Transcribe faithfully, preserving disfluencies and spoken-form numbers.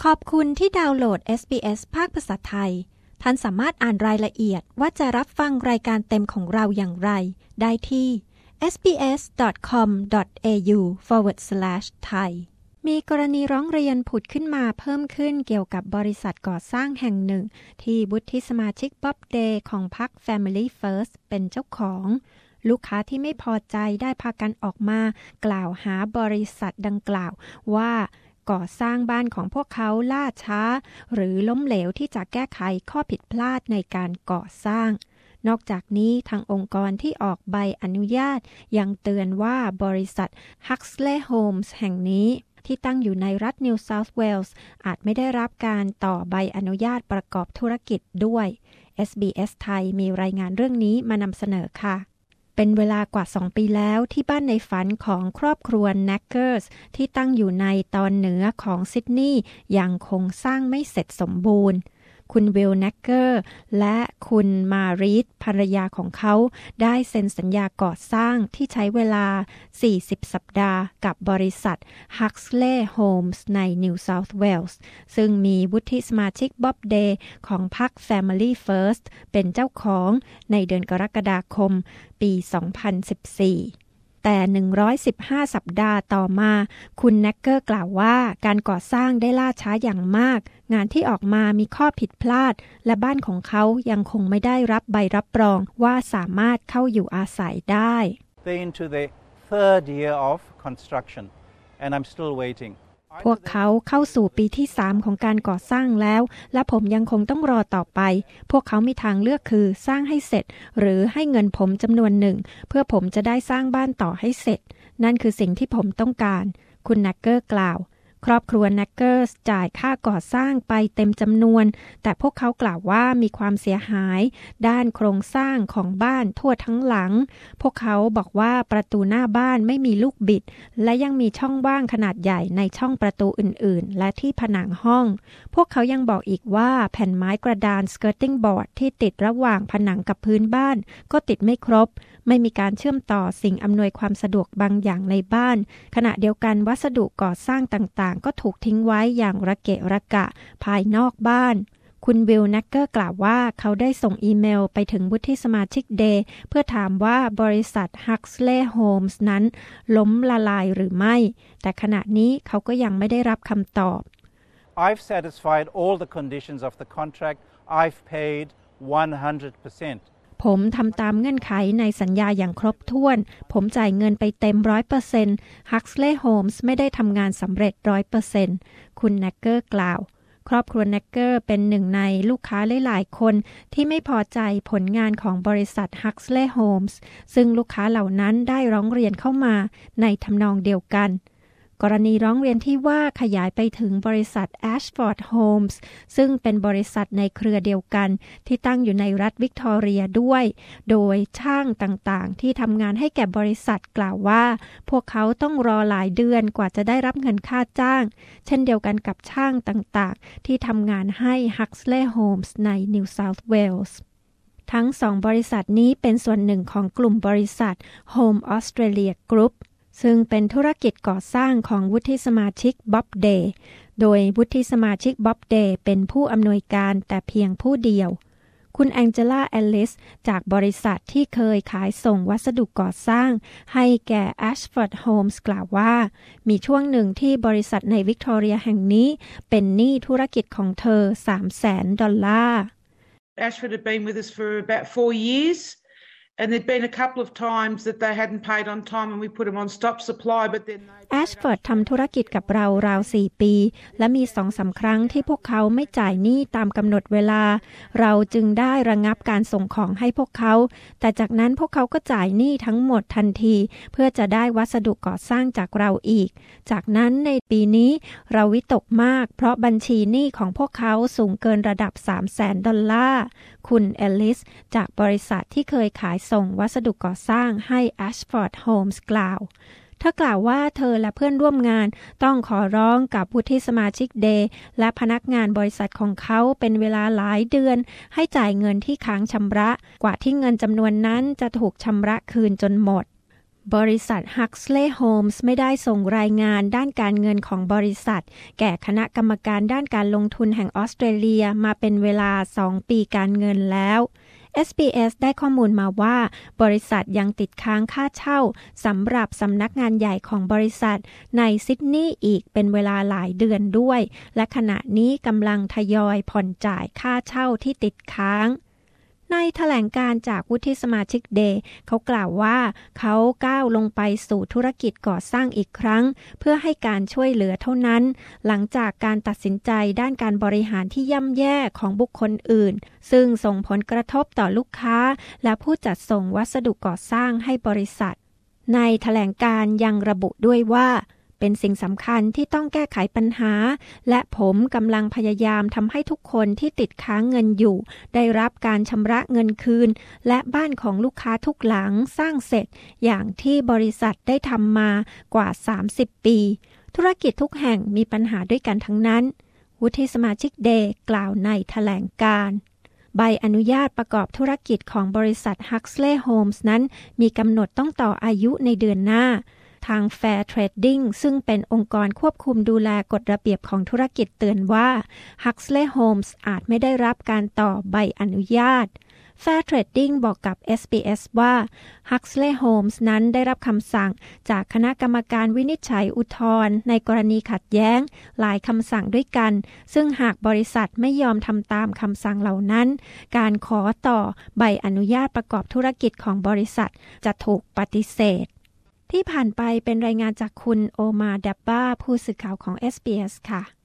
ขอบคุณที่ดาวน์โหลด เอส บี เอส ภาคภาษาไทยท่านสามารถอ่านรายละเอียดว่าจะรับฟังรายการเต็มของเราอย่างไรได้ที่ เอส บี เอส ดอท คอม ดอท เอ ยู สแลช ไทย มีกรณีร้องเรียนผุดขึ้นมาเพิ่มขึ้นเกี่ยวกับบริษัทก่อสร้างแห่งหนึ่งที่วุฒิสมาชิกบ๊อบเดย์ของพรรค Family First เป็นเจ้าของลูกค้าที่ไม่พอใจได้พากันออกมากล่าวหาบริษัทดังกล่าวว่าก่อสร้างบ้านของพวกเขาล่าช้าหรือล้มเหลวที่จะแก้ไขข้อผิดพลาดในการก่อสร้างนอกจากนี้ทางองค์กรที่ออกใบอนุญาตยังเตือนว่าบริษัท Huxley Homes แห่งนี้ที่ตั้งอยู่ในรัฐ New South Wales อาจไม่ได้รับการต่อใบอนุญาตประกอบธุรกิจด้วย เอส บี เอส ไทยมีรายงานเรื่องนี้มานำเสนอค่ะเป็นเวลากว่าสองปีแล้วที่บ้านในฝันของครอบครัว Nackers ที่ตั้งอยู่ในตอนเหนือของซิดนีย์ยังคงสร้างไม่เสร็จสมบูรณ์คุณวิล แนกเกอร์และคุณมารีธภรรยาของเขาได้เซ็นสัญญาก่อสร้างที่ใช้เวลาสี่สิบสัปดาห์กับบริษัท Huxley Homes ใน New South Wales ซึ่งมีวุฒิสมาชิกบ๊อบเดย์ของพรรค Family First เป็นเจ้าของในเดือนกรกฎาคมปี สองพันสิบสี่แต่หนึ่งร้อยสิบห้าสัปดาห์ต่อมาคุณแนกเกอร์กล่าวว่าการก่อสร้างได้ล่าช้าอย่างมากงานที่ออกมามีข้อผิดพลาดและบ้านของเขายังคงไม่ได้รับใบรับรองว่าสามารถเข้าอยู่อาศัยได้ They're into their third year of construction and I'm still waiting พวกเขาเข้าสู่ปีที่สามของการก่อสร้างแล้วและผมยังคงต้องรอต่อไปพวกเขามีทางเลือกคือสร้างให้เสร็จหรือให้เงินผมจำนวนหนึ่งเพื่อผมจะได้สร้างบ้านต่อให้เสร็จนั่นคือสิ่งที่ผมต้องการคุณแนกเกอร์กล่าวครอบครัวแนกเกอร์จ่ายค่าก่อสร้างไปเต็มจำนวนแต่พวกเขากล่าวว่ามีความเสียหายด้านโครงสร้างของบ้านทั่วทั้งหลังพวกเขาบอกว่าประตูหน้าบ้านไม่มีลูกบิดและยังมีช่องว่างขนาดใหญ่ในช่องประตูอื่นๆและที่ผนังห้องพวกเขายังบอกอีกว่าแผ่นไม้กระดาน skirting board ที่ติดระหว่างผนังกับพื้นบ้านก็ติดไม่ครบไม่มีการเชื่อมต่อสิ่งอำนวยความสะดวกบางอย่างในบ้านขณะเดียวกันวัสดุก่อสร้างต่างๆก็ถูกทิ้งไว้อย่างระเกะระกะภายนอกบ้านคุณวิล แนกเกอร์กล่าวว่าเขาได้ส่งอีเมลไปถึงวุฒิสมาชิกเดย์เพื่อถามว่าบริษัท Huxley Homes นั้นล้มละลายหรือไม่แต่ขณะนี้เขาก็ยังไม่ได้รับคำตอบ I've satisfied all the conditions of the contract. I've paid one hundred percent ผมทำตามเงื่อนไขในสัญญาอย่างครบถ้วนผมจ่ายเงินไปเต็ม ร้อยเปอร์เซ็นต์ Huxley Homes ไม่ได้ทำงานสำเร็จ ร้อยเปอร์เซ็นต์ คุณแนกเกอร์กล่าวครอบครัวแนกเกอร์เป็นหนึ่งในลูกค้าหลายๆคนที่ไม่พอใจผลงานของบริษัท Huxley Homes ซึ่งลูกค้าเหล่านั้นได้ร้องเรียนเข้ามาในทำนองเดียวกันกรณีร้องเรียนที่ว่าขยายไปถึงบริษัท Ashford Homes ซึ่งเป็นบริษัทในเครือเดียวกันที่ตั้งอยู่ในรัฐวิกตอเรียด้วยโดยช่างต่างๆที่ทำงานให้แก่บริษัทกล่าวว่าพวกเขาต้องรอหลายเดือนกว่าจะได้รับเงินค่าจ้างเช่นเดียวกันกับช่างต่างๆที่ทำงานให้ Huxley Homes ใน New South Wales ทั้งสองบริษัทนี้เป็นส่วนหนึ่งของกลุ่มบริษัท Home Australia Groupซึ่งเป็นธุรกิจก่อสร้างของวุฒิสมาชิกบ๊อบเดย์โดยวุฒิสมาชิกบ๊อบเดย์เป็นผู้อำนวยการแต่เพียงผู้เดียวคุณแองเจล่า แอลลิสจากบริษัทที่เคยขายส่งวัสดุก่อสร้างให้แก่ Ashford Homes กล่าวว่ามีช่วงหนึ่งที่บริษัทในวิกตอเรียแห่งนี้เป็นหนี้ธุรกิจของเธอ สามแสน ดอลลาร์ Ashford had been with us for about four years And there'd been a couple of times that they hadn't paid on time and we put them on stop supply but then Ashford ทำธุรกิจกับเราราวสี่ปีและมี สองสาม ครั้งที่พวกเขาไม่จ่ายหนี้ตามกำหนดเวลาเราจึงได้ระงับการส่งของให้พวกเขาแต่จากนั้นพวกเขาก็จ่ายหนี้ทั้งหมดทันทีเพื่อจะได้วัสดุก่อสร้างจากเราอีกจากนั้นในปีนี้เราวิตกมากเพราะบัญชีหนี้ของพวกเขาสูงเกินระดับ สามแสน ดอลลาร์คุณเอลลิสจากบริษัทที่เคยขายส่งวัสดุก่อสร้างให้ Ashford Homes กล่าวเธอกล่าวว่าเธอและเพื่อนร่วมงานต้องขอร้องกับวุฒิสมาชิกเดย์และพนักงานบริษัทของเขาเป็นเวลาหลายเดือนให้จ่ายเงินที่ค้างชำระกว่าที่เงินจำนวนนั้นจะถูกชำระคืนจนหมดบริษัท Huxley Holmes ไม่ได้ส่งรายงานด้านการเงินของบริษัทแก่คณะกรรมการด้านการลงทุนแห่งออสเตรเลียมาเป็นเวลาสองปีการเงินแล้ว เอส บี เอส ได้ข้อมูลมาว่าบริษัทยังติดค้างค่าเช่าสำหรับสำนักงานใหญ่ของบริษัทในซิดนีย์อีกเป็นเวลาหลายเดือนด้วยและขณะนี้กำลังทยอยผ่อนจ่ายค่าเช่าที่ติดค้างในแถลงการจากวุฒิสมาชิกเดย์เขากล่าวว่าเขาก้าวลงไปสู่ธุรกิจก่อสร้างอีกครั้งเพื่อให้การช่วยเหลือเท่านั้นหลังจากการตัดสินใจด้านการบริหารที่ย่ำแย่ของบุคคลอื่นซึ่งส่งผลกระทบต่อลูกค้าและผู้จัดส่งวัสดุก่อสร้างให้บริษัทในแถลงการยังระบุด้วยว่าเป็นสิ่งสำคัญที่ต้องแก้ไขปัญหาและผมกำลังพยายามทำให้ทุกคนที่ติดค้างเงินอยู่ได้รับการชำระเงินคืนและบ้านของลูกค้าทุกหลังสร้างเสร็จอย่างที่บริษัทได้ทำมากว่าสามสิบปีธุรกิจทุกแห่งมีปัญหาด้วยกันทั้งนั้นวุฒิสมาชิกเดย์กล่าวในแถลงการณ์ใบอนุญาตประกอบธุรกิจของบริษัท Huxley Holmes นั้นมีกำหนดต้องต่ออายุในเดือนหน้าทาง Fair Trading ซึ่งเป็นองค์กรควบคุมดูแลกฎระเบียบของธุรกิจเตือนว่า Huxley Holmes อาจไม่ได้รับการต่อใบอนุญาต Fair Trading บอกกับ เอส บี เอส ว่า Huxley Holmes นั้นได้รับคำสั่งจากคณะกรรมการวินิจฉัยอุทธรณ์ในกรณีขัดแย้งหลายคำสั่งด้วยกันซึ่งหากบริษัทไม่ยอมทำตามคำสั่งเหล่านั้นการขอต่อใบอนุญาตประกอบธุรกิจของบริษัทจะถูกปฏิเสธที่ผ่านไปเป็นรายงานจากคุณโอมาดับบ้าผู้สื่อข่าวของ เอส บี เอส ค่ะ